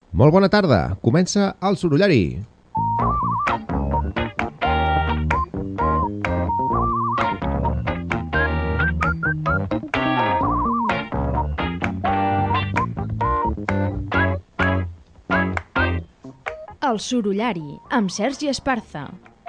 Molt bona tarda, comença el Sorollari. El Sorollari, amb Sergi Esparza.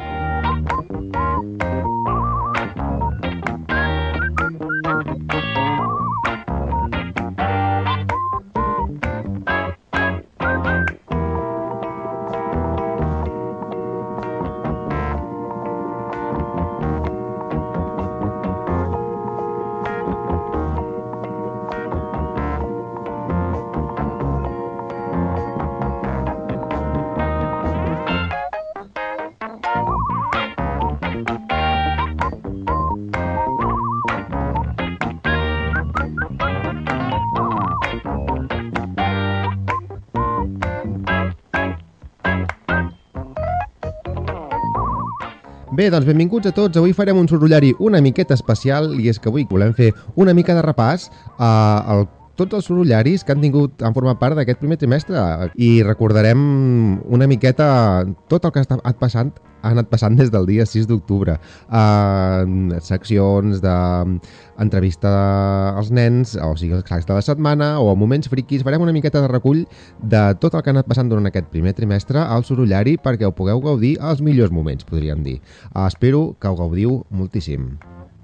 Bé, doncs benvinguts a tots. Avui farem un sorollari una miqueta especial i és que avui volem fer una mica de repàs a tots els sorollaris que han format part d'aquest primer trimestre i recordarem una miqueta tot el que ha anat passant des del dia 6 d'octubre. Seccions d'entrevista als nens, o sigui, els cracs de la setmana o moments friquis. Farem una miqueta de recull de tot el que ha anat passant durant aquest primer trimestre al sorollari perquè ho pugueu gaudir als millors moments, podríem dir. Espero que ho gaudiu moltíssim.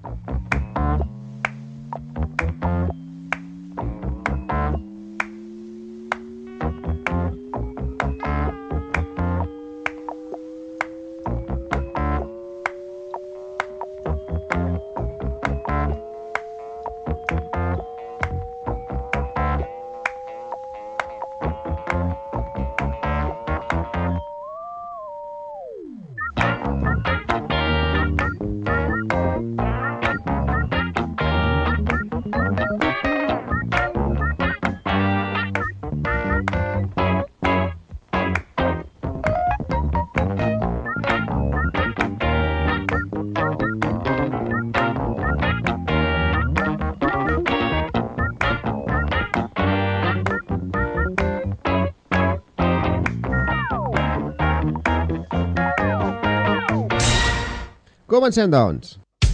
Comencem, doncs.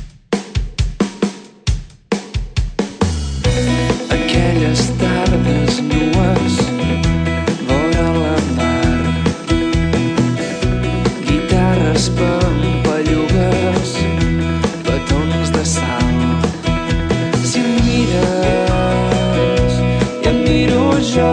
Aquelles tardes nues vora la mar, guitarres pampallugues, petons de sal. Si em mires i em miro jo,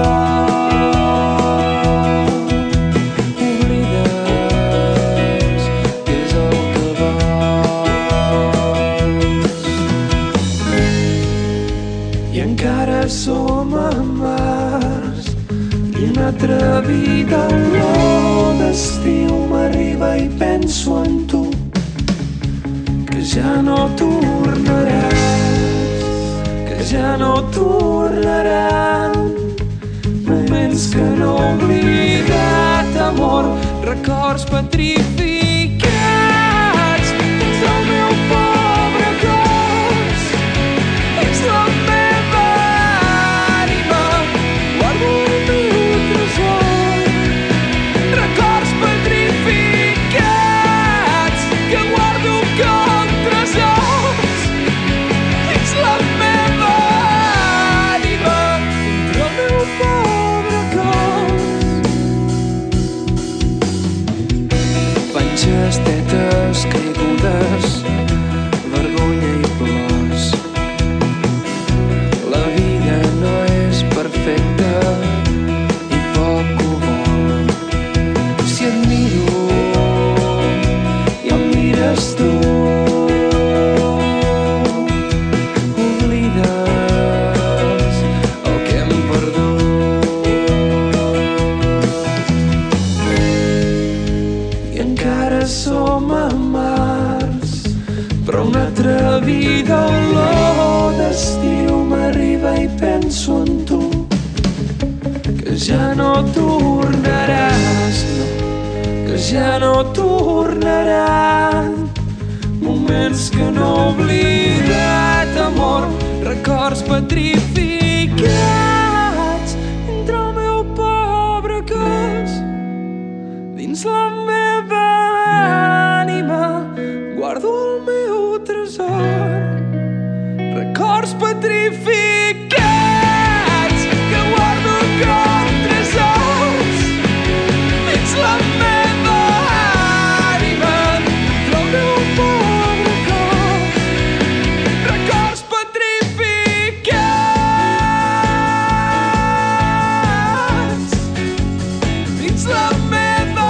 som a març i una altra vida olor d'estiu m'arriba i penso en tu, que ja no tornaràs, que ja no tornaran moments que no he oblidat, amor, records petrificats. Ets el meu pobre cos, ets la meva ànima, guardo el meu tresor, records petrificats que guardo com tresors. Ets la meva ànima dintre el meu pobre cos. Panxes, tetes caigudes, vergonya i plors. La vida no és perfecta i poc ho vol. Si et miro i em mires tu, oblides el que hem perdut. I encara som a març, però una altra vida olor d'estiu m'arriba i penso en tu, que ja no tornaràs, no, que ja no tornaran moments que no he oblidat, amor, records petrificats entre el meu pobre dins la meva ànima guardo el meu tresor, records petrificats que guardo com tresors dins la meva ànima, del meu pobre cor, records petrificats dins la meva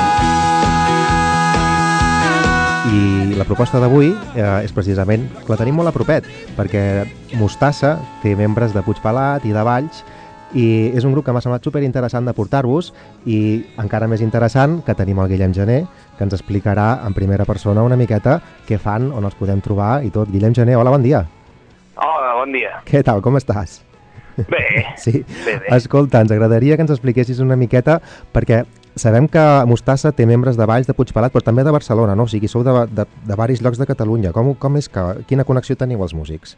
I la proposta d'avui és precisament que la tenim molt a propet, perquè Mostassa té membres de Puigpelat i de Valls, i és un grup que m'ha semblat superinteressant de portar-vos, i encara més interessant que tenim el Guillem Gené, que ens explicarà en primera persona una miqueta què fan, on els podem trobar i tot. Guillem Gené, hola, bon dia. Hola, bon dia. Què tal, com estàs? Bé, Sí. bé. Escolta, ens agradaria que ens expliquessis una miqueta, perquè sabem que Mostassa té membres de Valls, de Puigpelat, però també de Barcelona, no? O sigui, sou de varis llocs de Catalunya. Com és que, quina connexió teniu els músics?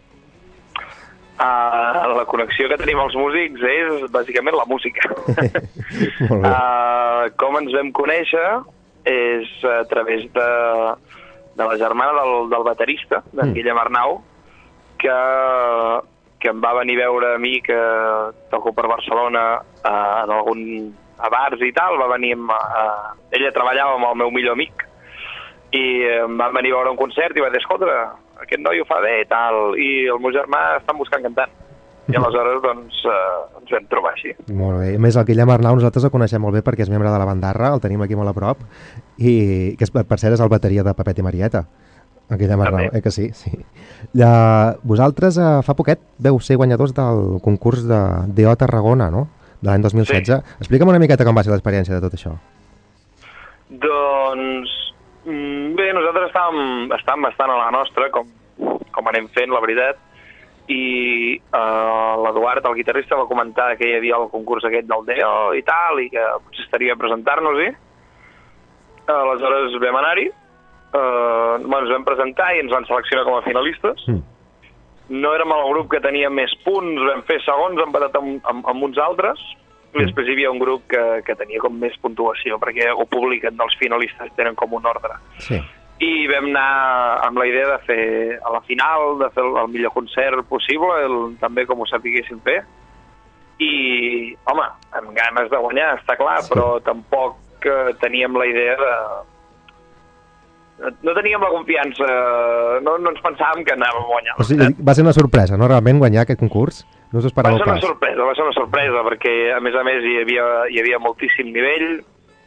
La connexió que tenim els músics és bàsicament la música. Molt bé. Com ens vam conèixer és a través de la germana del baterista, d'en Guillem Arnau, que em va venir a veure a mi que toco per Barcelona a bars i tal, va venir ella treballava amb el meu millor amic i em va venir a veure un concert i va dir, escolta, aquest noi ho fa bé i tal, i el meu germà estan buscant cantant. I aleshores, doncs, ens vam trobar així. Molt bé. A més, el Guillem Arnau nosaltres el coneixem molt bé perquè és membre de la Bandarra, el tenim aquí molt a prop, i que per cert és el bateria de Pepet i Marieta. El Guillem Arnau, que sí, sí. Vosaltres fa poquet veu ser guanyadors del concurs d'EO Tarragona, no?, de l'any 2016. Sí. Explica'm una miqueta com va ser l'experiència de tot això. Doncs, bé, nosaltres estàvem bastant a la nostra, com anem fent, la veritat, i l'Eduard, el guitarrista, va comentar que hi havia el concurs aquest del DEO i tal, i que potser estaria a presentar-nos-hi. Aleshores vam anar-hi, ens vam presentar i ens van seleccionar com a finalistes. No érem el grup que tenia més punts, vam fer segons, empatat amb uns altres, i després hi havia un grup que tenia com més puntuació, perquè ho publiquen, els finalistes tenen com un ordre. Sí. I vam anar amb la idea de fer a la final, de fer el millor concert possible, també com ho sapiguéssim fer. I, home, amb ganes de guanyar, està clar, sí. Però tampoc teníem la idea de... No teníem la confiança, no ens pensàvem que anàvem a guanyar. O sigui, va ser una sorpresa, no?, realment guanyar aquest concurs? No us ho esperàveu pas? Va ser una sorpresa, perquè a més hi havia moltíssim nivell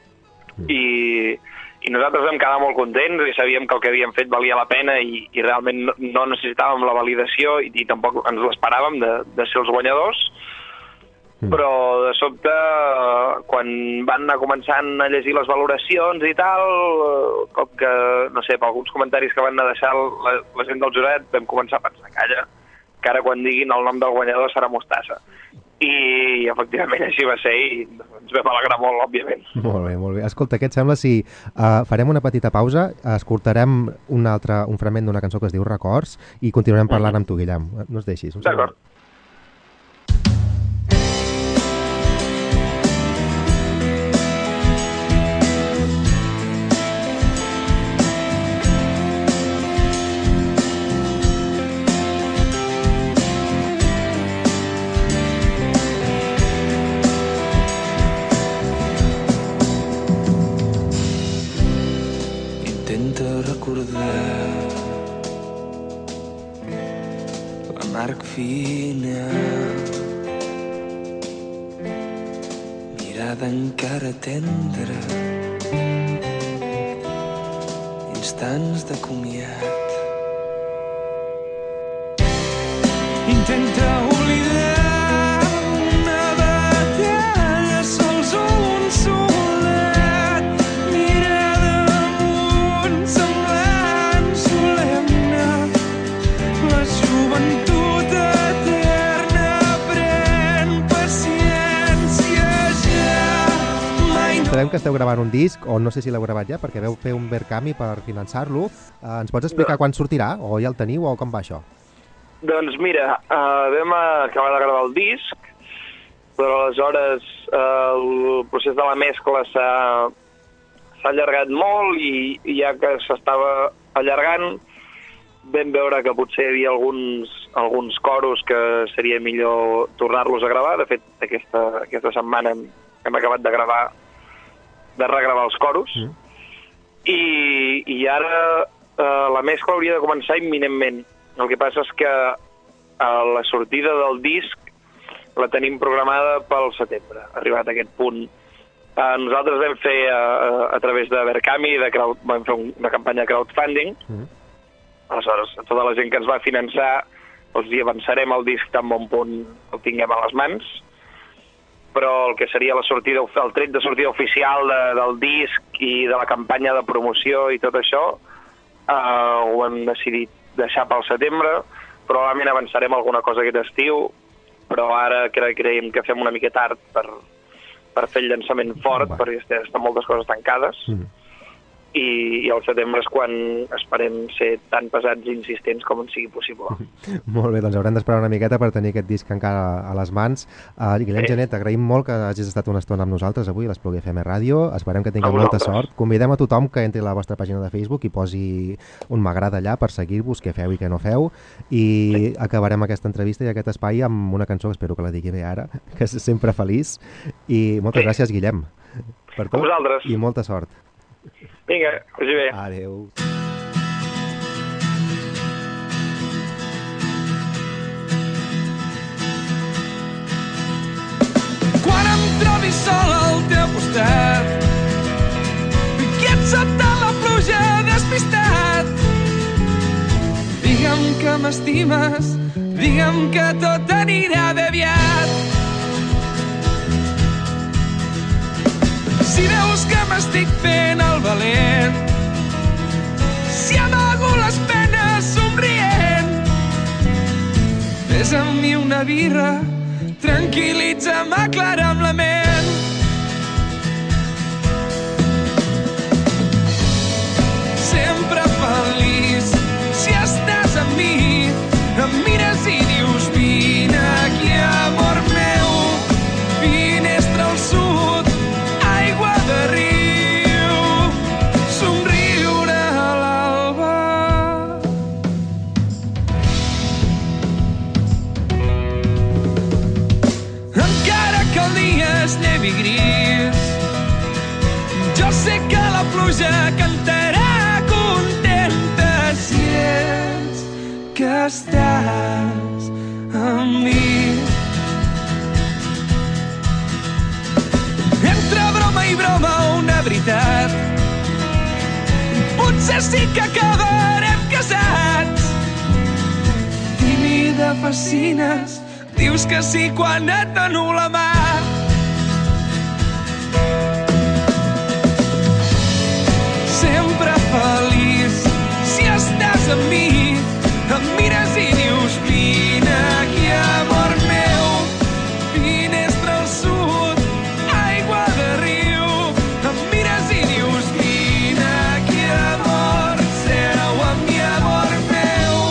i nosaltres vam quedar molt contents i sabíem que el que havíem fet valia la pena i realment no necessitàvem la validació i tampoc ens l'esperàvem de ser els guanyadors. Però de sobte, quan van anar començant a llegir les valoracions i tal, com que, no sé, per alguns comentaris que van anar a deixar la gent del jurat, vam començar a pensar, calla, que ara quan diguin el nom del guanyador serà Mostassa. I efectivament així va ser i ens vam alegrar molt, òbviament. Molt bé, molt bé. Escolta, què et sembla si farem una petita pausa, escoltarem un fragment d'una cançó que es diu Records i continuarem parlant amb tu, Guillem. No es deixis. D'acord. Marc fina, mirada encara tendra, instants de comiat. Intenta oblidar una batalla, sols un solet, mirada amunt, semblant solemne, la joventut. Sabem que esteu gravant un disc, o no sé si l'heu gravat ja, perquè veu fer un Verkami per finançar-lo. Ens pots explicar quan sortirà? O ja el teniu, o com va això? Doncs mira, vam acabar de gravar el disc, però aleshores el procés de la mescla s'ha allargat molt i ja que s'estava allargant vam veure que potser hi havia alguns coros que seria millor tornar-los a gravar. De fet, aquesta setmana hem acabat de regravar els coros. I ara la mescla hauria de començar imminentment. El que passa és que la sortida del disc la tenim programada pel setembre, arribat a aquest punt. Nosaltres vam fer a través de Verkami, vam fer una campanya de crowdfunding. Aleshores, tota la gent que ens va finançar, doncs hi avançarem el disc tan bon punt el tinguem a les mans, però el que seria el tret de sortida oficial del disc i de la campanya de promoció i tot això, ho hem decidit deixar pel setembre. Probablement avançarem alguna cosa aquest estiu, però ara creiem que fem una mica tard per fer el llançament fort, perquè estan moltes coses tancades. I al setembre és quan esperem ser tan pesats i insistents com en sigui possible. Molt bé, doncs haurem d'esperar una miqueta per tenir aquest disc encara a les mans. Guillem Genet, agraïm molt que hagis estat una estona amb nosaltres avui a l'Espluga FM Ràdio. Esperem que tingueu molta sort. Convidem a tothom que entri a la vostra pàgina de Facebook i posi un m'agrada allà per seguir-vos, què feu i què no feu. I acabarem aquesta entrevista i aquest espai amb una cançó que espero que la digui bé ara, que és Sempre feliç. I moltes gràcies, Guillem, per tot. I molta sort. Vinga, vagi bé. Adéu. Quan em trobis sol al teu costat, quiet sota la pluja despistat, digue'm que m'estimes, digue'm que tot anirà bé aviat. Si veus que m'estic fent el valent, si amago les penes somrient, fes amb mi una birra, tranquil·litza'm, aclara'm la ment. Sempre feliç, si estàs amb mi, em mires i dius vine aquí, amor meu, finestra al sud, aigua de riu, somriure a l'alba. Encara que el dia es llevi gris, jo sé que la pluja cantarà contenta si és que estàs amb mi. Entre broma i broma una veritat, potser sí que acabarem casats. Tímida fascines, dius que sí quan et dono la mà. Sempre feliç, si estàs amb mi, em mires i dius vine aquí, amor meu, finestra al sud, aigua de riu, em mires i dius vine aquí, amor, seu amb mi, amor meu.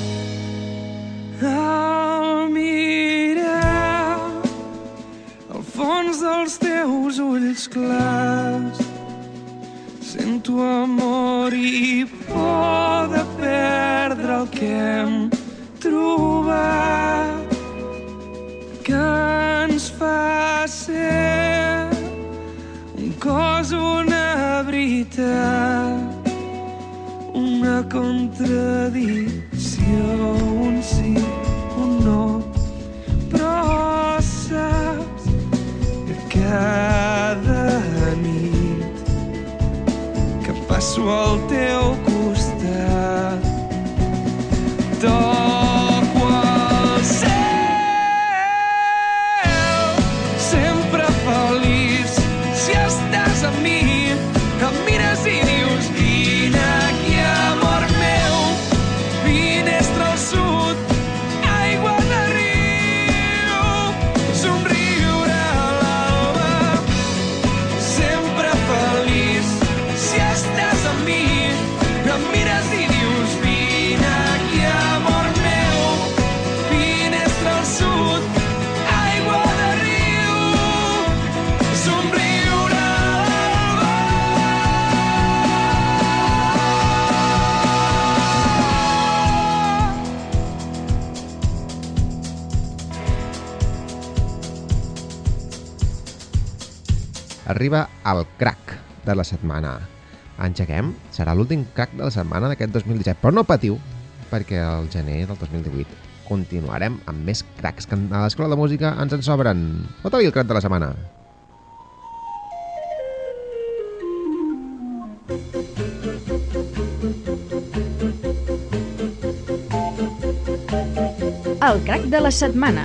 Al mirar al fons dels teus ulls clars, sento amor i por de perdre el que hem trobat, que ens fa ser un cos, una veritat, una contradicció, un sí, un no, però saps que cada nit que passo al teu costat toco el cel. Sempre feliç, si estàs amb mi, em mires i dius vine aquí, amor meu, finestra al sud, aigua de riu, somriure a l'alba. Sempre feliç, si estàs amb mi, arriba el crack de la setmana. Engeguem, serà l'últim crack de la setmana d'aquest 2017, però no patiu, perquè el gener del 2018 continuarem amb més cracks que a l'Escola de Música ens en sobren. Fota-li el crack de la setmana. El crack de la setmana.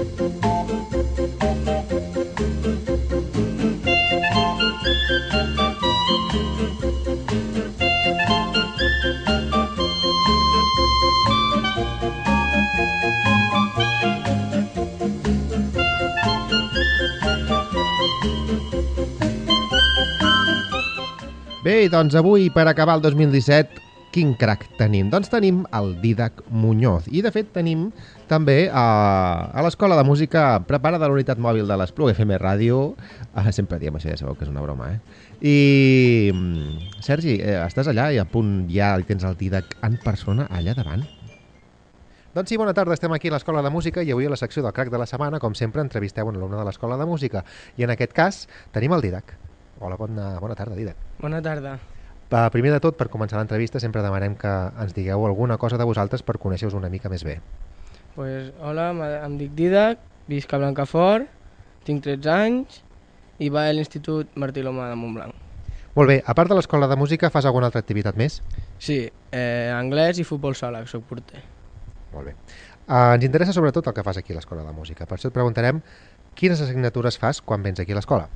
Bé, doncs avui, per acabar el 2017, quin crack tenim? Doncs tenim el Dídac Muñoz. I, de fet, tenim també a l'Escola de Música preparada a l'unitat mòbil de l'Espluga FM Ràdio. Sempre diem això, ja sabeu que és una broma, I, Sergi, estàs allà i a punt ja tens el Dídac en persona allà davant? Doncs sí, bona tarda, estem aquí a l'Escola de Música i avui a la secció del crack de la setmana, com sempre, entrevisteu un alumne de l'Escola de Música. I en aquest cas tenim el Dídac. Hola, bona tarda, Dídac. Bona tarda. Primer de tot, per començar l'entrevista, sempre demanem que ens digueu alguna cosa de vosaltres per conèixer-vos una mica més bé. Pues, hola, em dic Dídac, visc a Blancafort, tinc 13 anys i vaig a l'Institut Martí Loma de Montblanc. Molt bé, a part de l'Escola de Música, fas alguna altra activitat més? Sí, anglès i futbol sala, que soc porter. Molt bé. Ens interessa sobretot el que fas aquí a l'Escola de Música. Per això et preguntarem quines assignatures fas quan vens aquí a l'escola.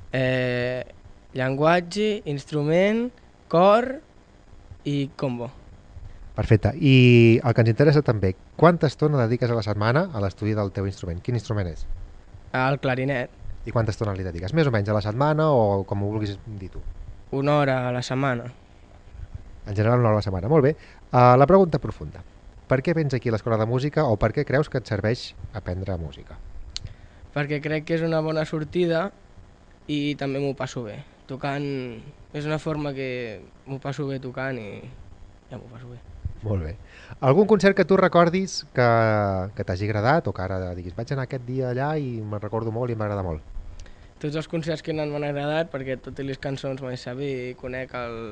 Llenguatge, instrument, cor i combo. Perfecte. I el que ens interessa també, quanta estona dediques a la setmana a l'estudi del teu instrument? Quin instrument és? El clarinet. I quanta estona li dediques? Més o menys a la setmana o com ho vulguis dir tu? 1 hora a la setmana. En general 1 hora a la setmana. Molt bé. La pregunta profunda. Per què vens aquí a l'Escola de Música o per què creus que et serveix aprendre música? Perquè crec que és una bona sortida i també m'ho passo bé. Tocant és una forma que m'ho passo bé tocant i ja m'ho passo bé. Molt bé. Algun concert que tu recordis que t'hagi agradat o que ara diguis vaig anar aquest dia allà i me'n recordo molt i m'agrada molt? Tots els concerts que m'han agradat perquè totes les cançons m'he saber i conec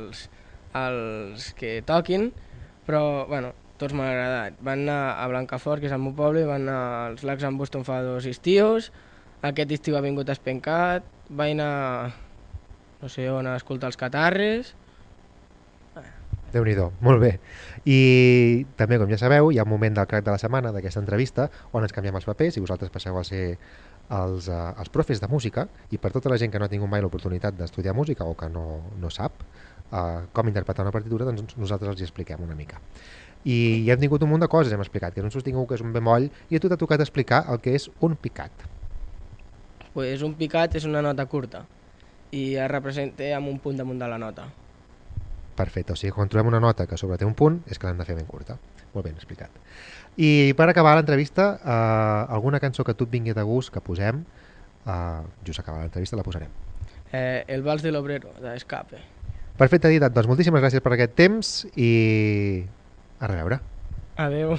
els que toquin, però bueno, tots m'han agradat. Van anar a Blancafort, que és el meu poble, van anar als Lacs en Boston fa 2 estius, aquest estiu ha vingut a Espencat, vaig anar no sé on a escoltar els Catarres. Déu-n'hi-do, molt bé. I també, com ja sabeu, hi ha un moment del crack de la setmana d'aquesta entrevista on ens canviem els papers i vosaltres passeu a ser els profes de música i per tota la gent que no ha tingut mai l'oportunitat d'estudiar música o que no sap com interpretar una partitura, doncs nosaltres els hi expliquem una mica. I hem tingut un munt de coses, hem explicat que és un sostingut, que és un bemoll, i a tu t'ha tocat explicar el que és un picat. Pues un picat és una nota curta i es representa amb un punt damunt de la nota. Perfecte, o sigui, quan trobem una nota que sobre té un punt és que l'hem de fer ben curta. Molt ben explicat. I per acabar l'entrevista, alguna cançó que a tu et vingui de gust que posem, just acabar l'entrevista la posarem. El Vals de l'Obrero, d'Escape. Perfecte, Dídac, doncs moltíssimes gràcies per aquest temps i a reveure. Adeu.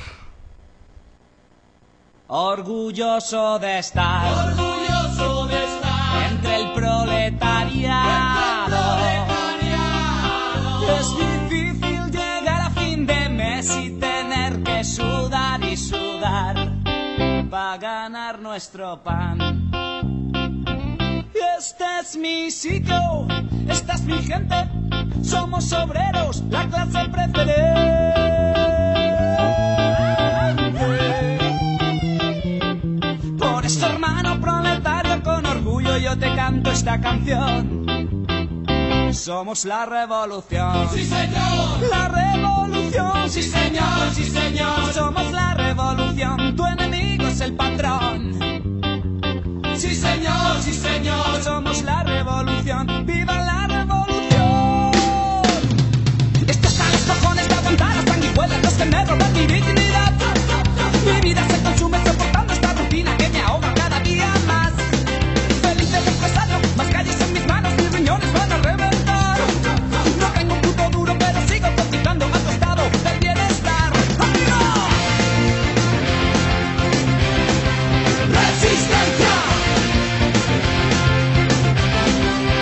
Orgulloso de estar entre el proletariado. Es difícil llegar a fin de mes y tener que sudar y sudar para ganar nuestro pan. Este es mi sitio, esta es mi gente, somos obreros, la clase preferente. Por eso, hermano proletario, con orgullo yo te canto esta canción. Somos la revolución. Sí, señor. La revolución. Sí, señor, sí, señor. Somos la revolución. Tu enemigo es el patrón. Sí, señor, sí, señor. Somos la revolución. ¡Viva la revolución! Estos a los cojones de aguantar las sanguijuelas, los que me roban mi dignidad. Mi vida se consume soportando esta rutina que me ahoga cada día más. Feliz de empresario, más calles en mis manos, mis riñones van a reventar. No tengo un puto duro, pero sigo cotizando a tu estado del bienestar. ¡Amigo! ¡Resistencia!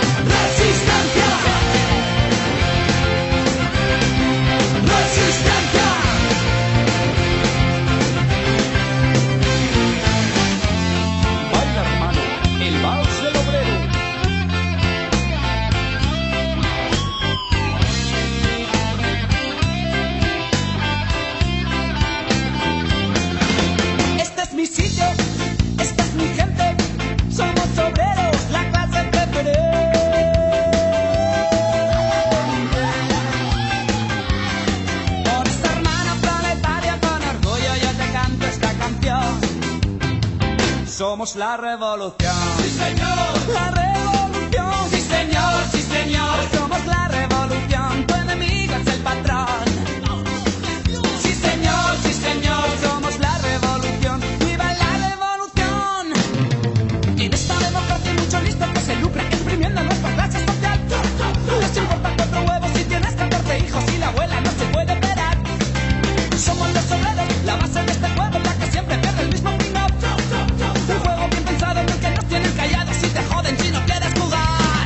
somos la revolución. ¡Sí, señor! La revolución. ¡Sí, señor! ¡Sí, señor! Somos la revolución, tu enemigo es el patrón. ¡Sí, señor! ¡Sí, señor! Somos la revolución. ¡Viva la revolución! En esta democracia hay mucho listo que se lucra exprimiendo nuestra clase social. Les importa 4 huevos si tienes 14 hijos y la abuela no se puede operar. Somos los obreros, la base de este juego, la que siempre pierde el mismo pin-up. Un juego bien pensado en el que nos tienen callados y te joden si no quieres jugar.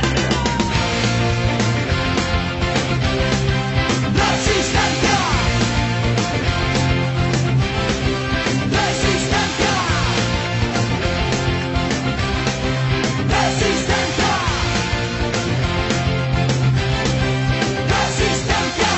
¡Resistencia! ¡Resistencia! ¡Resistencia! ¡Resistencia!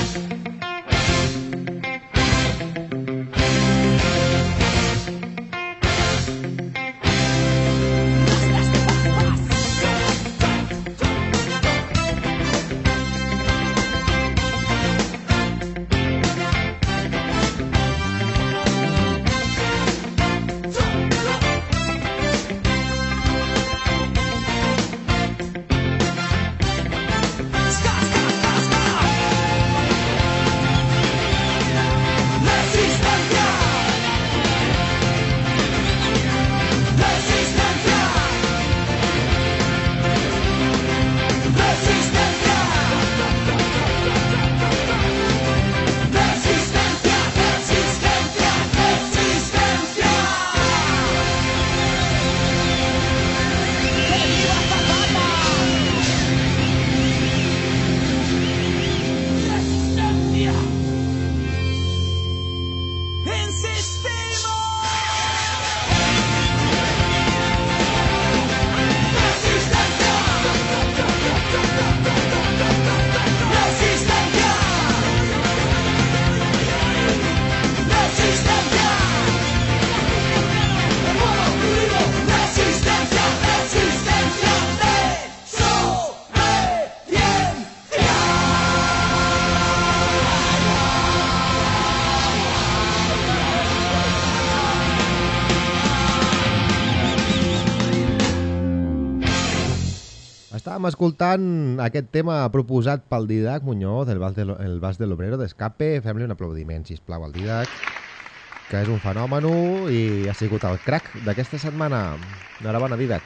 Estàvem escoltant aquest tema proposat pel Didac Muñoz, el Vals de l'Obrero d'Escape. Fem-li un aplaudiment, sisplau, al Didac, que és un fenòmeno i ha sigut el crack d'aquesta setmana. Enhorabona, Didac.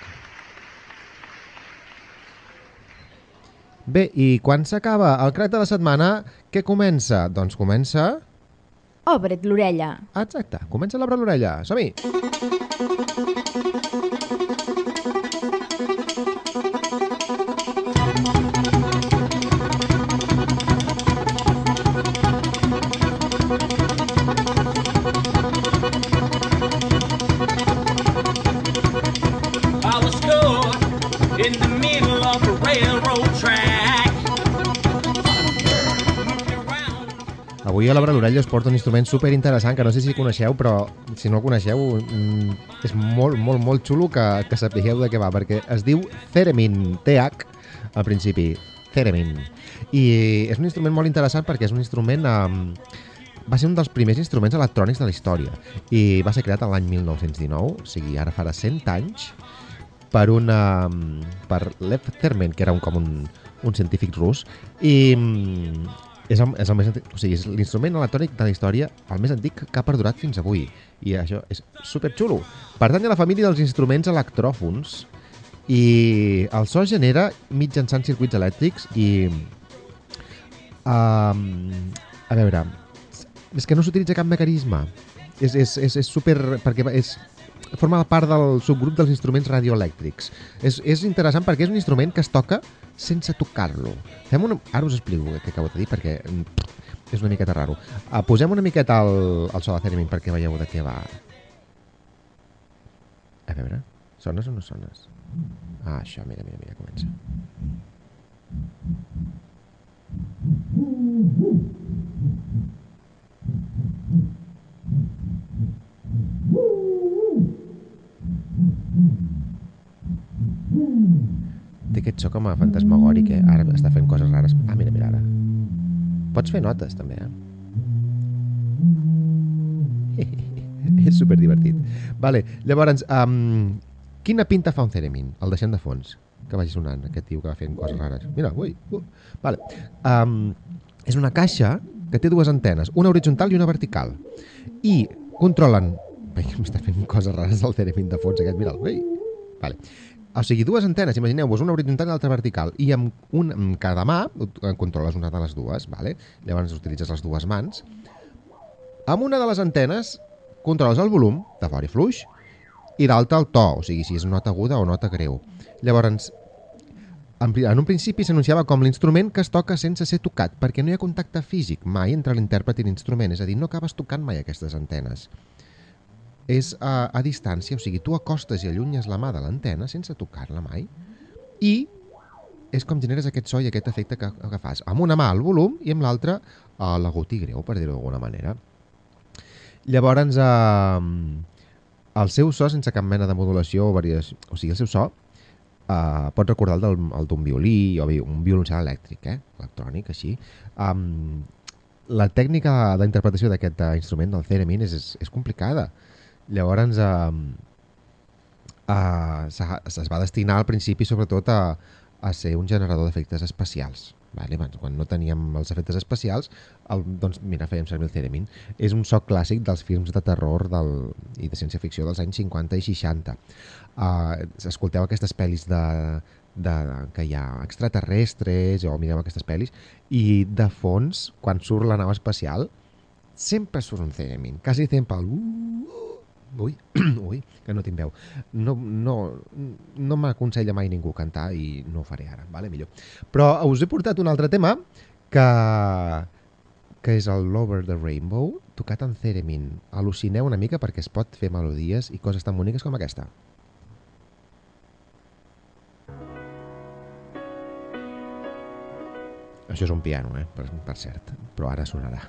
Bé, i quan s'acaba el crack de la setmana, què comença? Doncs comença... Obre't l'orella. Exacte, comença l'Obre l'orella. Som-hi! I was caught in the middle of a railroad track. Avui a l'Obre l'orella us porto un instrument superinteressant que no sé si coneixeu, però si no el coneixeu és molt xulo que sapigueu de què va, perquè es diu Theremin, TH al principi, Theremin. I és un instrument molt interessant perquè és un instrument... va ser un dels primers instruments electrònics de la història i va ser creat l'any 1919, o sigui, ara farà 100 anys, per Lev Theremin, que era un científic rus, i és el més antic, o sigui, és l'instrument electrònic de la història el més antic que ha perdurat fins avui, i això és superxulo. Pertany a la família dels instruments electròfons i el so genera mitjançant circuits elèctrics i a veure, és que no s'utilitza cap mecanisme, és super... perquè forma part del subgrup dels instruments radioelèctrics. És interessant perquè és un instrument que es toca sense tocar-lo. Ara us explico què acabo de dir perquè és una miqueta raro. Posem una miqueta el so de Theremin perquè veieu de què va. A veure, sones o no sones? Ah, això, mira, comença. Té aquest so com a fantasmagòric, ara està fent coses rares. Ah, mira, ara. Pots fer notes, també, És superdivertit. Vale, llavors, quina pinta fa un Theremin? El deixem de fons, que vagi sonant, aquest tio que va fent coses rares. Mira, ui, vale. És una caixa que té dues antenes, una horitzontal i una vertical. I controlen... M'està fent coses rares del Theremin de fons aquest, mira'l. Vale. O sigui, dues antenes, imagineu-vos, una horitzontal i l'altra vertical, i amb cada mà controles una de les dues, vale? Llavors utilitzes les dues mans. Amb una de les antenes controles el volum, de fort i fluix, i l'altra el to, o sigui, si és nota aguda o nota greu. Llavors, en un principi s'anunciava com l'instrument que es toca sense ser tocat, perquè no hi ha contacte físic mai entre l'intèrpret i l'instrument, és a dir, no acabes tocant mai aquestes antenes. És a distància, o sigui, tu acostes i allunyes la mà de l'antena sense tocar-la mai i és com generes aquest so i aquest efecte que fas. Amb una mà el volum i amb l'altra l'agut i greu, per dir-ho d'alguna manera. Llavors, el seu so, sense cap mena de modulació o variació, o sigui, el seu so pot recordar el d'un violí o un violoncel elèctric, electrònic, així. La tècnica d'interpretació d'aquest instrument, del Theremin, és complicada. Llavors es va destinar al principi sobretot a ser un generador d'efectes especials. Vale? Quan no teníem els efectes especials, doncs mira, fèiem servir el Theremin. És un so clàssic dels films de terror i de ciència-ficció dels anys 50 i 60. Escolteu aquestes pel·lis que hi ha extraterrestres o mireu aquestes pel·lis i de fons, quan surt la nau espacial, sempre surt un Theremin. Quasi sempre Ui, que no tinc veu. No m'aconsella mai ningú cantar i no ho faré ara, vale? Millor. Però us he portat un altre tema que és el Over the Rainbow, tocat en Theremin. Al·lucineu una mica perquè es pot fer melodies i coses tan boniques com aquesta. Això és un piano, per cert, però ara sonarà.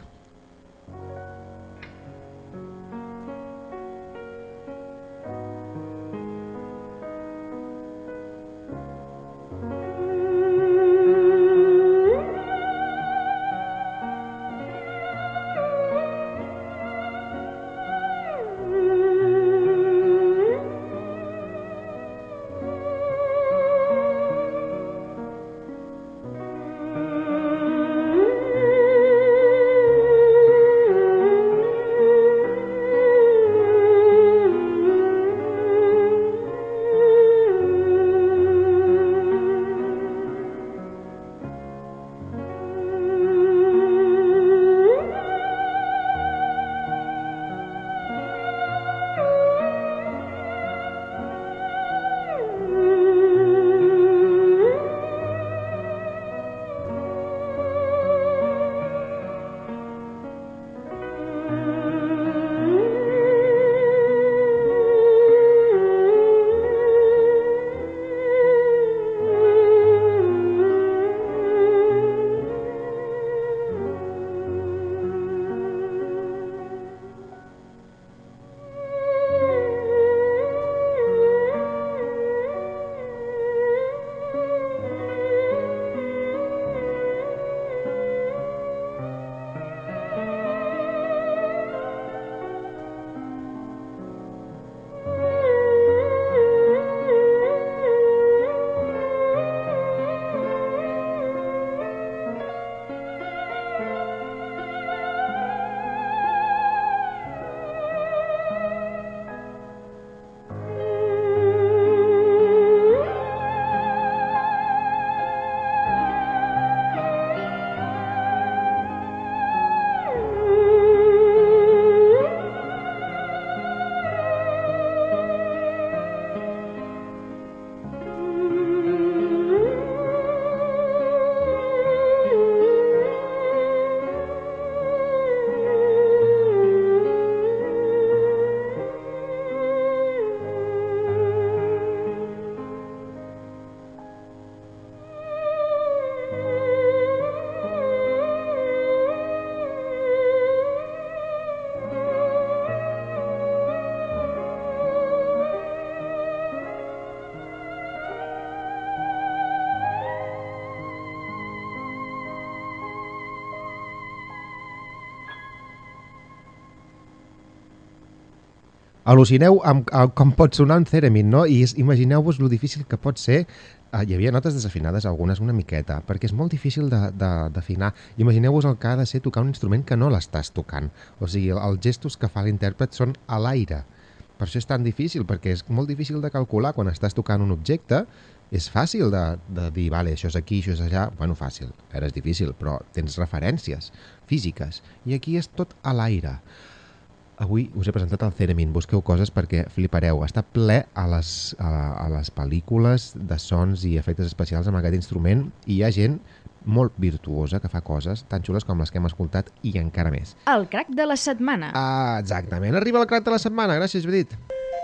Al·lucineu amb com pot sonar un theremin, no? I imagineu-vos lo difícil que pot ser. Hi havia notes desafinades, algunes una miqueta, perquè és molt difícil d'afinar. Imagineu-vos el que ha de ser tocar un instrument que no l'estàs tocant. O sigui, els gestos que fa l'intèrpret són a l'aire. Per això és tan difícil, perquè és molt difícil de calcular. Quan estàs tocant un objecte, és fàcil de dir, vale, això és aquí, això és allà. Bueno, fàcil, ara és difícil, però tens referències físiques. I aquí és tot a l'aire. Avui us he presentat el theremin, busqueu coses perquè flipareu. Està ple a les pel·lícules de sons i efectes especials amb aquest instrument i hi ha gent molt virtuosa que fa coses tan xules com les que hem escoltat i encara més. El crac de la setmana. Exactament, arriba el crac de la setmana. Gràcies, Judit.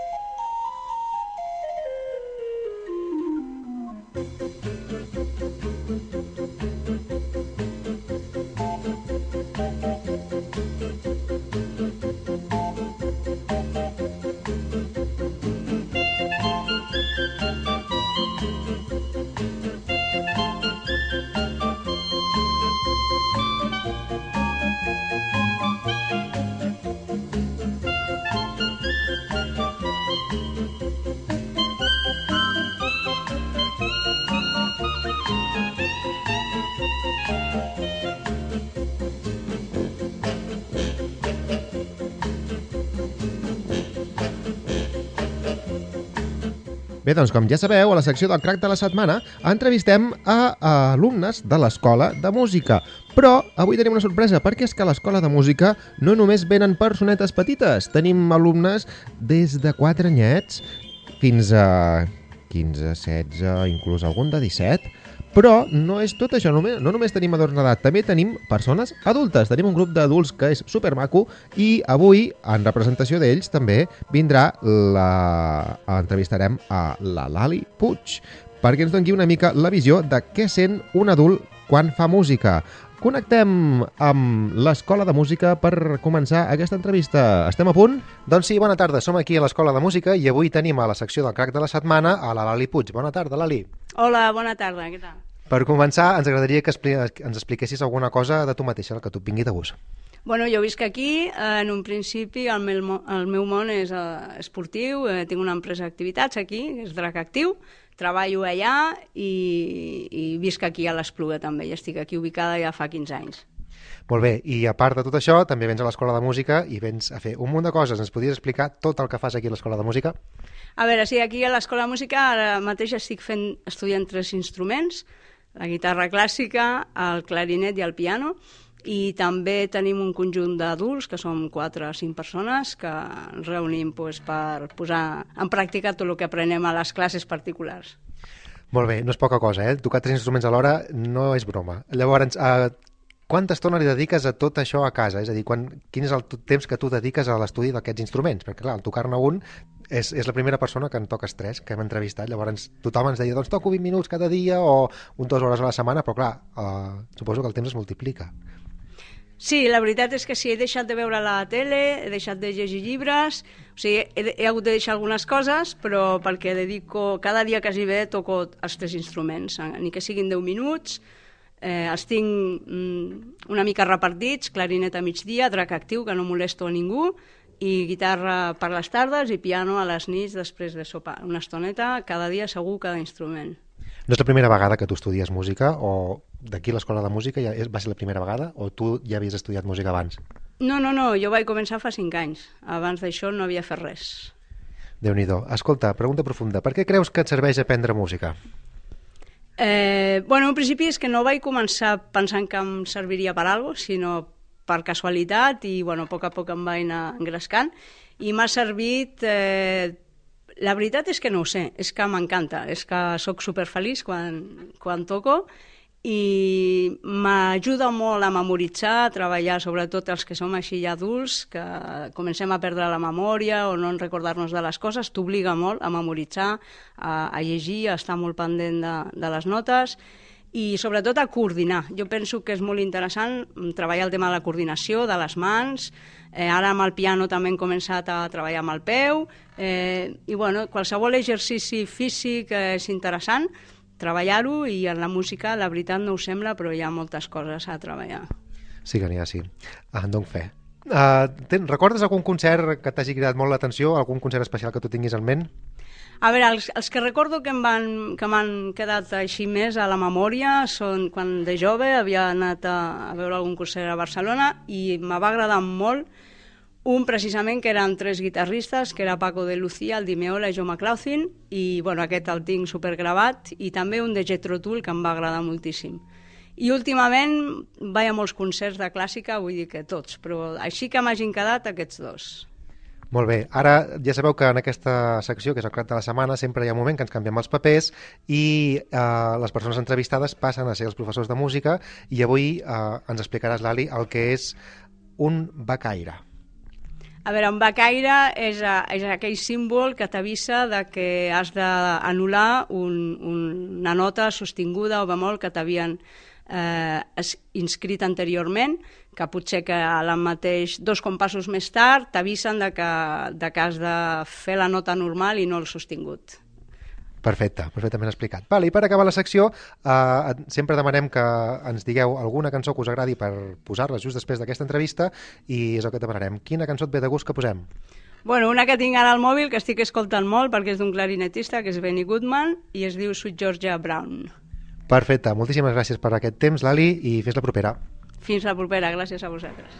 Bé, doncs, com ja sabeu, a la secció del crac de la setmana entrevistem a alumnes de l'Escola de Música. Però avui tenim una sorpresa, perquè és que a l'Escola de Música no només venen personetes petites. Tenim alumnes des de 4 anyets fins a 15, 16, inclús algun de 17. Però no és tot això, no només tenim adorns d'edat, també tenim persones adultes. Tenim un grup d'adults que és supermaco i avui, en representació d'ells, també vindrà entrevistarem a la Lali Puig perquè ens doni una mica la visió de què sent un adult quan fa música. Connectem amb l'Escola de Música per començar aquesta entrevista. Estem a punt? Doncs sí, bona tarda. Som aquí a l'Escola de Música i avui tenim a la secció del crac de la setmana a la Lali Puig. Bona tarda, Lali. Hola, bona tarda, què tal? Per començar, ens agradaria que ens expliquessis alguna cosa de tu mateixa, el que tu et vingui de gust. Bueno, jo visc aquí, en un principi el meu món és esportiu, tinc una empresa d'activitats aquí, que és Drac Actiu, treballo allà i visc aquí a l'Espluga també, i estic aquí ubicada ja fa 15 anys. Molt bé, i a part de tot això, també vens a l'Escola de Música i vens a fer un munt de coses. Ens podries explicar tot el que fas aquí a l'Escola de Música? A veure, sí, aquí a l'Escola de Música ara mateix estic estudiant 3 instruments, la guitarra clàssica, el clarinet i el piano, i també tenim un conjunt d'adults, que som 4 o 5 persones, que ens reunim per posar en pràctica tot el que aprenem a les classes particulars. Molt bé, no és poca cosa, eh? Tocar 3 instruments alhora no és broma. Llavors, quanta estona li dediques a tot això a casa? És a dir, quin és el temps que tu dediques a l'estudi d'aquests instruments? Perquè, clar, al tocar-ne un és la primera persona que en toques 3, que hem entrevistat. Llavors, tothom ens deia, doncs toco 20 minuts cada dia o 2 hores a la setmana, però, clar, suposo que el temps es multiplica. Sí, la veritat és que sí, he deixat de veure la tele, he deixat de llegir llibres, o sigui, he hagut de deixar algunes coses, però perquè cada dia quasi bé toco els 3 instruments, ni que siguin 10 minuts, els tinc una mica repartits, clarinet a migdia, Drac Actiu, que no molesto a ningú, i guitarra per les tardes i piano a les nits després de sopar. Una estoneta, cada dia segur, cada instrument. No és la primera vegada que tu estudies música o d'aquí a l'Escola de Música va ser la primera vegada o tu ja havies estudiat música abans? No, jo vaig començar fa 5 anys. Abans d'això no havia fet res. Déu-n'hi-do. Escolta, pregunta profunda. Per què creus que et serveix aprendre música? Bueno, en principi és que no vaig començar pensant que em serviria per alguna cosa, sinó per casualitat i, bueno, a poc em vaig anar engrescant i m'ha servit... La veritat és que no ho sé, és que m'encanta, és que sóc superfeliç quan toco i m'ajuda molt a memoritzar, a treballar, sobretot els que som així ja adults, que comencem a perdre la memòria o no en recordar-nos de les coses, t'obliga molt a memoritzar, a llegir, a estar molt pendent de les notes i sobretot a coordinar. Jo penso que és molt interessant treballar el tema de la coordinació, de les mans, ara amb el piano també hem començat a treballar amb el peu, i bueno, qualsevol exercici físic és interessant, treballar-ho, i en la música la veritat no ho sembla, però hi ha moltes coses a treballar. Sí que n'hi ha, sí. En dono fe. Recordes algun concert que t'hagi cridat molt l'atenció, algun concert especial que tu tinguis en ment? A veure, els que recordo que m'han quedat així més a la memòria són quan de jove havia anat a veure algun concert a Barcelona i me va agradar molt un precisament que eren 3 guitarristes, que era Paco de Lucía, el Di Meola i Joe McLaughlin, i bueno, aquest el tinc supergravat, i també un de Jethro Tull que em va agradar moltíssim. I últimament vaig a molts concerts de clàssica, vull dir que tots, però així que m'hagin quedat aquests 2. Molt bé, ara ja sabeu que en aquesta secció, que és el Crac de la Setmana, sempre hi ha un moment que ens canviem els papers i les persones entrevistades passen a ser els professors de música i avui ens explicaràs, Lali, el que és un becaire. A veure, un becaire és aquell símbol que t'avisa de que has d'anul·lar una nota sostinguda o bemol que t'havien inscrit anteriorment, que potser que l'any mateix 2 compassos més tard t'avisen de que has de fer la nota normal i no el sostingut. Perfecte, perfectament explicat. Vale, i per acabar la secció, sempre demanem que ens digueu alguna cançó que us agradi per posar-la just després d'aquesta entrevista i és el que et demanarem. Quina cançó et ve de gust que posem? Bueno, una que tinc ara al mòbil, que estic escoltant molt perquè és d'un clarinetista, que és Benny Goodman, i es diu Sweet Georgia Brown. Perfecte, moltíssimes gràcies per aquest temps, Lali, i fins la propera. Fins la propera, gràcies a vosaltres.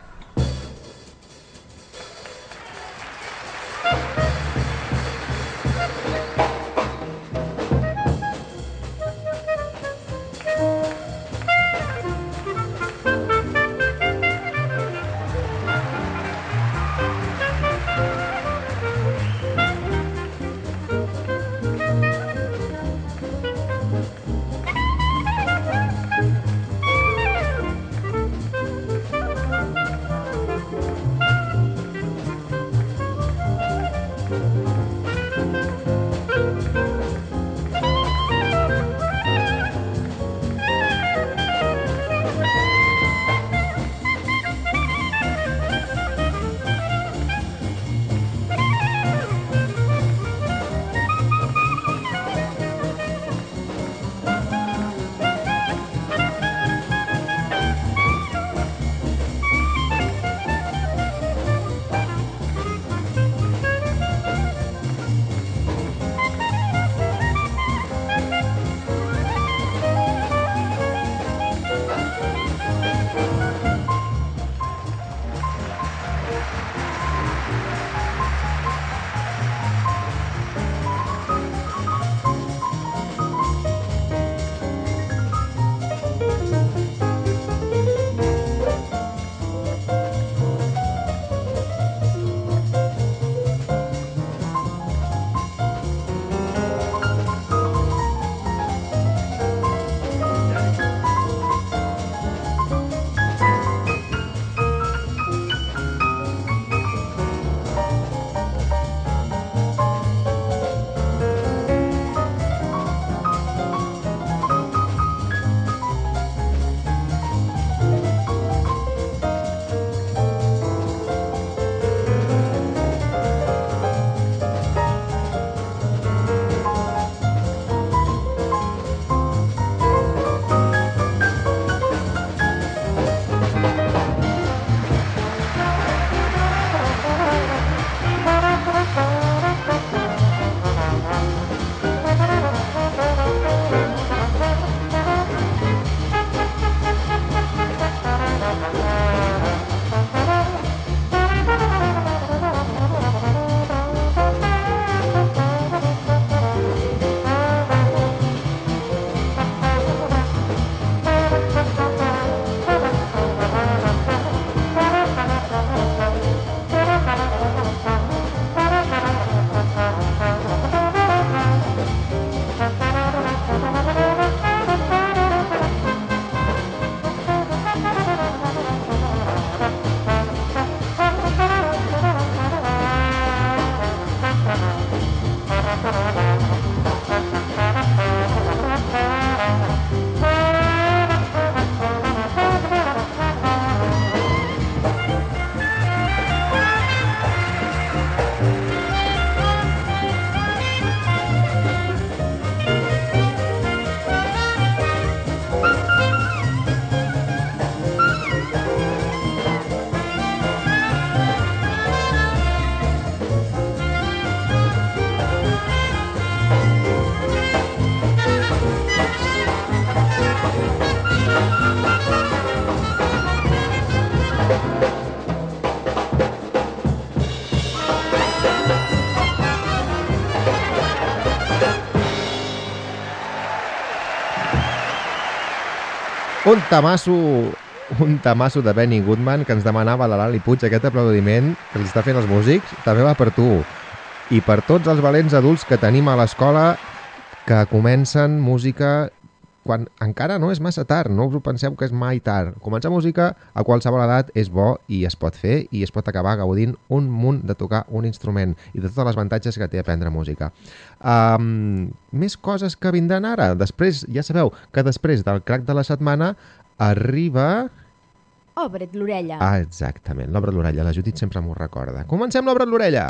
Un tamasso de Benny Goodman que ens demanava la Lali Puig aquest aplaudiment que li està fent els músics, també va per tu. I per tots els valents adults que tenim a l'escola que comencen música quan encara no és massa tard, no us ho penseu que és mai tard. Començar música a qualsevol edat és bo i es pot fer i es pot acabar gaudint un munt de tocar un instrument i de tots els avantatges que té aprendre música. Més coses que vindran ara. Després, ja sabeu que després del crac de la setmana arriba... Obre't l'orella. Ah, exactament, l'Obre't l'orella. La Judit sempre m'ho recorda. Comencem l'Obre't l'orella!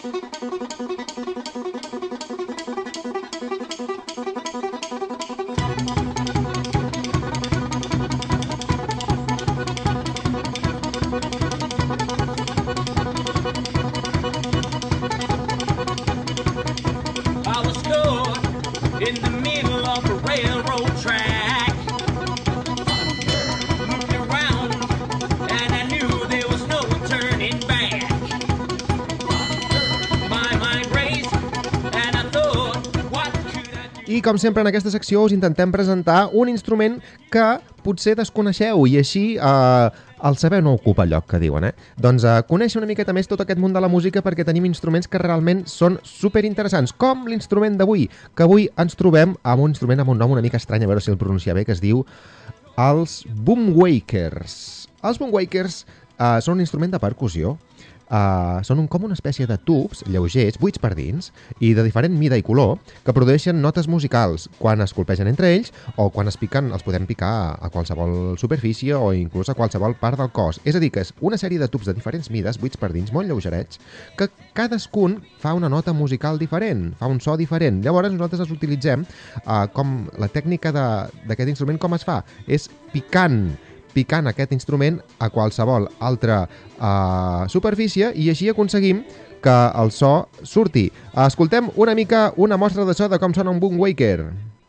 I com sempre en aquesta secció us intentem presentar un instrument que potser desconeixeu i així el saber no ocupa lloc, que diuen, Doncs conèixer una miqueta més tot aquest món de la música perquè tenim instruments que realment són superinteressants, com l'instrument d'avui, que avui ens trobem amb un instrument amb un nom una mica estrany, a veure si el pronuncia bé, que es diu els boomwakers. Els boomwakers són un instrument de percussió. Són com una espècie de tubs lleugers, buits per dins i de diferent mida i color que produeixen notes musicals quan es colpegen entre ells o quan es piquen, els podem picar a qualsevol superfície o inclús a qualsevol part del cos. És a dir, que és una sèrie de tubs de diferents mides, buits per dins, molt lleugerets, que cadascun fa una nota musical diferent, fa un so diferent. Llavors nosaltres els utilitzem com la tècnica d'aquest instrument com es fa? És picant aquest instrument a qualsevol altra superfície i així aconseguim que el so surti. Escoltem una mica una mostra de so de com sona un boomwaker.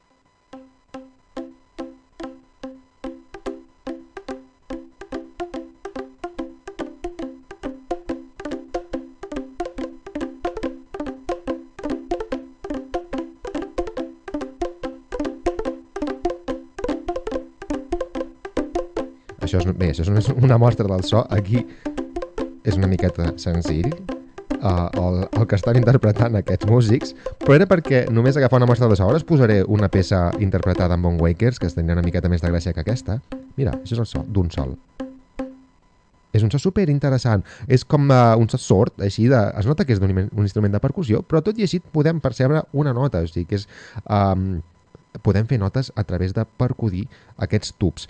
Això és una mostra del so. Aquí és una miqueta senzill el que estan interpretant aquests músics, però era perquè només agafar una mostra de so. Ara us posaré una peça interpretada amb boomwakers que es tindrà una miqueta més de gràcia que aquesta. Mira, això és el so d'un sol. És un so superinteressant. És com un so sord, així es nota que és un instrument de percussió, però tot i així podem percebre una nota, o sigui que és... podem fer notes a través de percudir aquests tubs.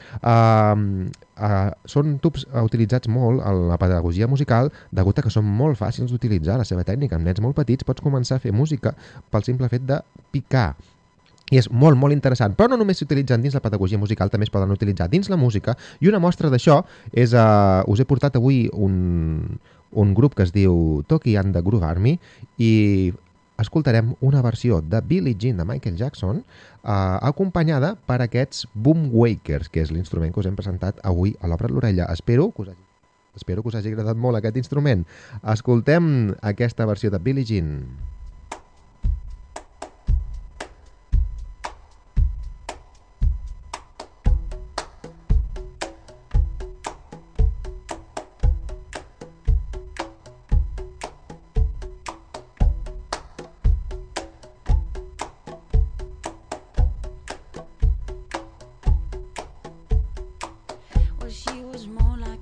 Són tubs utilitzats molt a la pedagogia musical degut a que són molt fàcils d'utilitzar la seva tècnica. Amb nens molt petits pots començar a fer música pel simple fet de picar. I és molt, molt interessant. Però no només s'utilitzen dins la pedagogia musical, també es poden utilitzar dins la música. I una mostra d'això és... us he portat avui un grup que es diu Toki and the Groove Army i escoltarem una versió de Billie Jean de Michael Jackson acompanyada per aquests boomwakers, que és l'instrument que us hem presentat avui a l'Obre't l'orella. Espero que us hagi agradat molt aquest instrument. Escoltem aquesta versió de Billie Jean.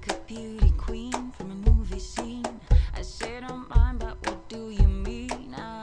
Beauty queen from a movie scene. I said I'm mine, but what do you mean?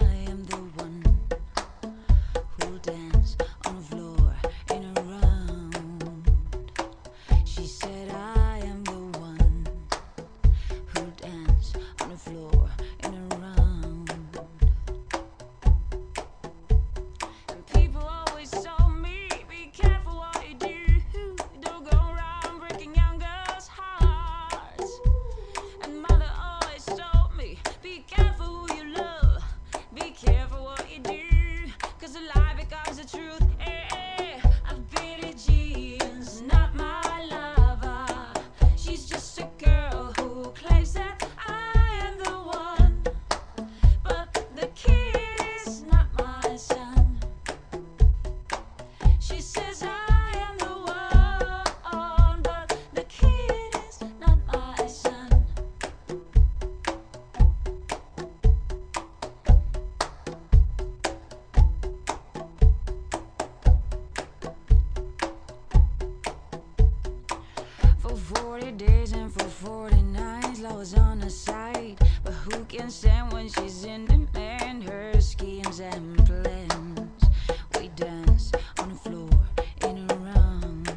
40 days and for 40 nights, love was on her side. But who can stand when she's in demand? Her schemes and plans. We dance on the floor in a round.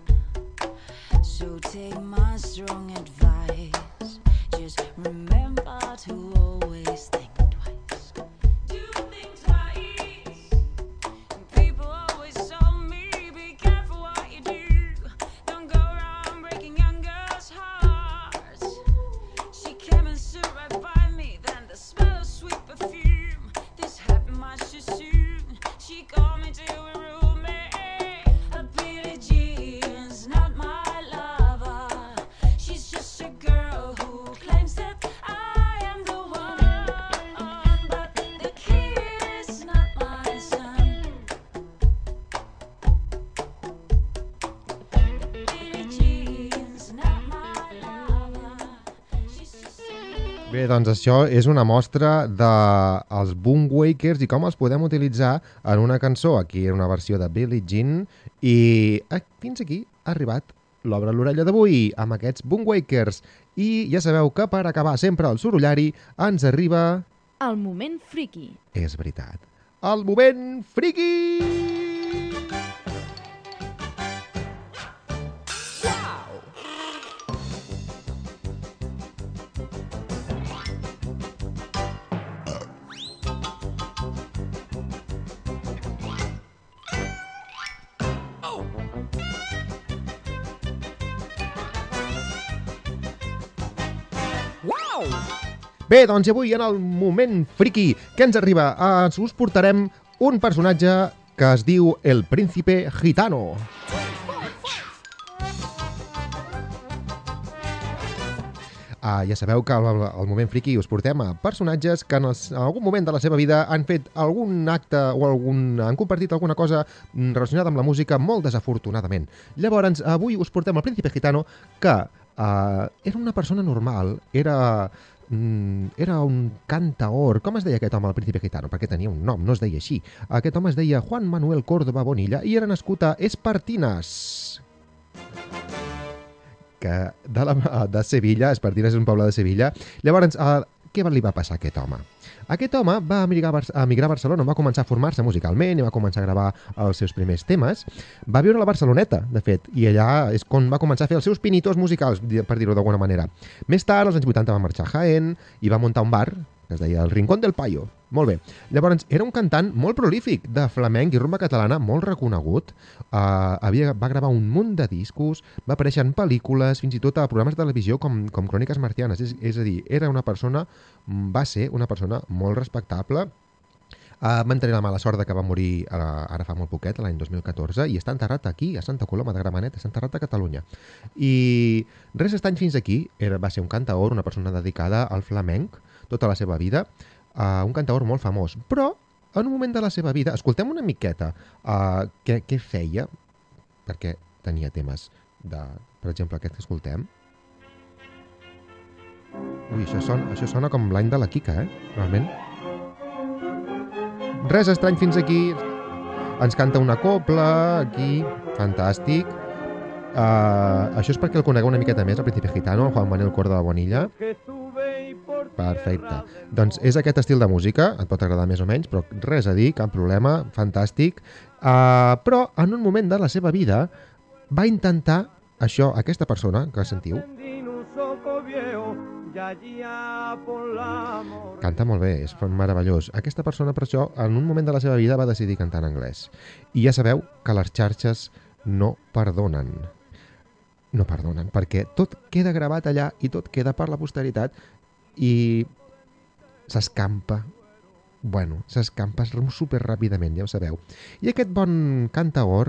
So take my strong advice. Just remember to always think twice. Do things twice. People always tell me, be careful what you do. Don't go around breaking young girls' hearts. She came and stood right by me, then the smell of sweet perfume. This happened much too soon. She called me to a roommate. A Billie Jean's not my lover. She's just a girl who claims that I am the one. But the kid is not my son. Billie Jean's not my lover. She's just a Bé, doncs això és una mostra dels Boomwakers i com els podem utilitzar en una cançó. Aquí era una versió de Billie Jean i fins aquí ha arribat l'Obre l'Orella d'avui amb aquests Boomwakers. I ja sabeu que per acabar sempre el sorollari ens arriba... El moment friki. És veritat. El moment friki! Bé, doncs avui en el moment friki que ens arriba, us portarem un personatge que es diu El Príncipe Gitano. Ja sabeu que al moment friki us portem a personatges que en algun moment de la seva vida han fet algun acte o han compartit alguna cosa relacionada amb la música molt desafortunadament. Llavors, avui us portem al Príncipe Gitano, que era una persona normal, era un cantaor. Com es deia aquest home, el Príncipe Gitano? Perquè tenia un nom, no es deia així. Aquest home es deia Juan Manuel Córdoba Bonilla i era nascut a Espartinas, de Sevilla. Espartinas és un poble de Sevilla. Llavors, què li va passar a aquest home? Aquest home va emigrar a Barcelona, va començar a formar-se musicalment i va començar a gravar els seus primers temes. Va viure a la Barceloneta, de fet, i allà és quan va començar a fer els seus pinitos musicals, per dir-ho d'alguna manera. Més tard, als anys 80, va marxar a Jaén i va muntar un bar que es deia El Rincón del Payo. Molt bé. Llavors, era un cantant molt prolífic de flamenc i rumba catalana, molt reconegut. Va gravar un munt de discos, va aparèixer en pel·lícules, fins i tot a programes de televisió com Cròniques Marcianes. És a dir, va ser una persona molt respectable. Van tenir la mala sort que va morir ara fa molt poquet, l'any 2014, i està enterrat aquí, a Santa Coloma de Gramenet, està enterrat a Catalunya. I res estrany fins aquí, va ser un cantaor, una persona dedicada al flamenc tota la seva vida, un cantaor molt famós. Però, en un moment de la seva vida, escoltem una miqueta què feia, perquè tenia temes per exemple, aquest que escoltem. Ui, això sona com l'any de la Kika, realment. Res estrany fins aquí. Ens canta una copla, aquí, fantàstic. Això és perquè el conegueu una miqueta més, el Príncipe Gitano, Juan Manuel Córdoba Bonilla. Perfecte. Doncs és aquest estil de música, et pot agradar més o menys, però res a dir, cap problema, fantàstic. Però en un moment de la seva vida va intentar això, aquesta persona que sentiu. Canta molt bé, és meravellós. Aquesta persona, per això, en un moment de la seva vida va decidir cantar en anglès. I ja sabeu que les xarxes no perdonen. No perdonen, perquè tot queda gravat allà i tot queda per la posteritat i s'escampa. Bueno, s'escampa superràpidament, ja ho sabeu. I aquest bon cantaor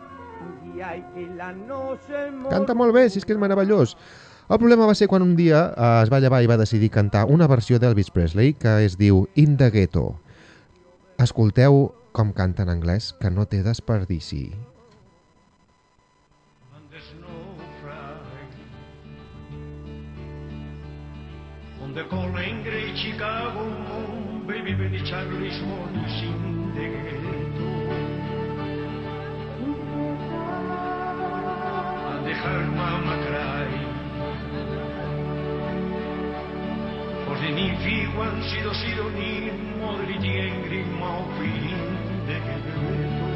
canta molt bé, si és que és meravellós. El problema va ser quan un dia es va llevar i va decidir cantar una versió d'Elvis Presley que es diu In the Ghetto. Escolteu com canta en anglès, que no té desperdici. On the calling great Chicago, baby, baby, Charlie's mornings in the ghetto. And the dejar mama cry. Os ni figuan sido ni modri tiengri mau fin de Quevedo.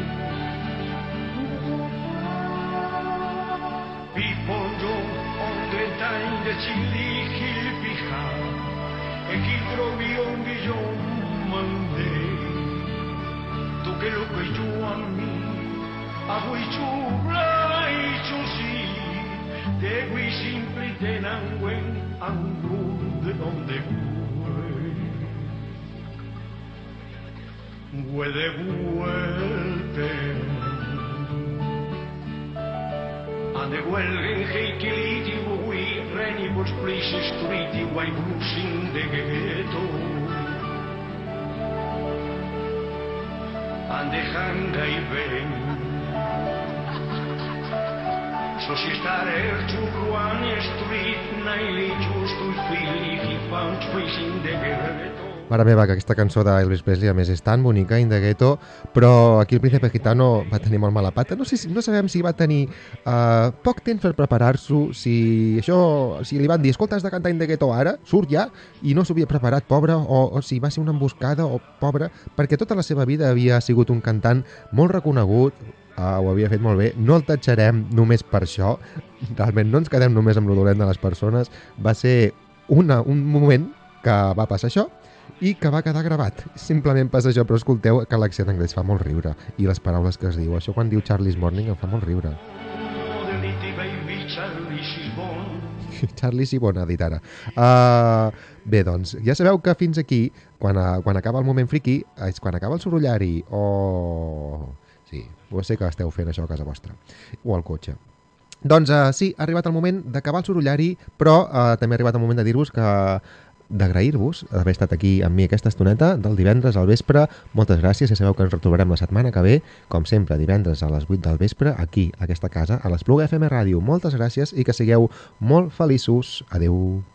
Piponjo ondretain de chili hilpija, e kiltrovion billon mande. Tu que lo que yo a mí, agui chubla y chusi, de gui simple tenangüen angun de donde hue de vuelte. Ande huelgen heikiliti bui, reni bos plisi striti, guai brusin de ghetto. Ande hanga i ven. So si stare Churuan Street, naili justo i fili, hi punch facing de ghetto. Mare meva, que aquesta cançó d'Elvis Presley a més és tan bonica, In the Ghetto, però aquí el Príncipe Gitano va tenir molt mala pata. No sabem si va tenir poc temps per preparar-s'ho, si li van dir, escolta, has de cantar In the Ghetto ara, surt ja, i no s'havia preparat, pobre, o si va ser una emboscada, o pobre, perquè tota la seva vida havia sigut un cantant molt reconegut, ho havia fet molt bé, no el tatxarem només per això, realment no ens quedem només amb lo dolent de les persones, va ser un moment que va passar això, i que va quedar gravat. Simplement passa això, però escolteu que l'accent anglès fa molt riure i les paraules que es diu. Això quan diu Charlie's Morning em fa molt riure. Charlie Sibon ha dit ara. Bé, doncs, ja sabeu que fins aquí, quan acaba el moment friki, és quan acaba el sorollari Sí, ho sé que esteu fent això a casa vostra. O al cotxe. Doncs sí, ha arribat el moment d'acabar el sorollari, però també ha arribat el moment de dir-vos d'agrair-vos d'haver estat aquí amb mi aquesta estoneta del divendres al vespre. Moltes gràcies, ja sabeu que ens retrobarem la setmana que ve, com sempre, divendres a les 8 del vespre, aquí, a aquesta casa, a l'Espluga FM Ràdio. Moltes gràcies i que sigueu molt feliços. Adeu.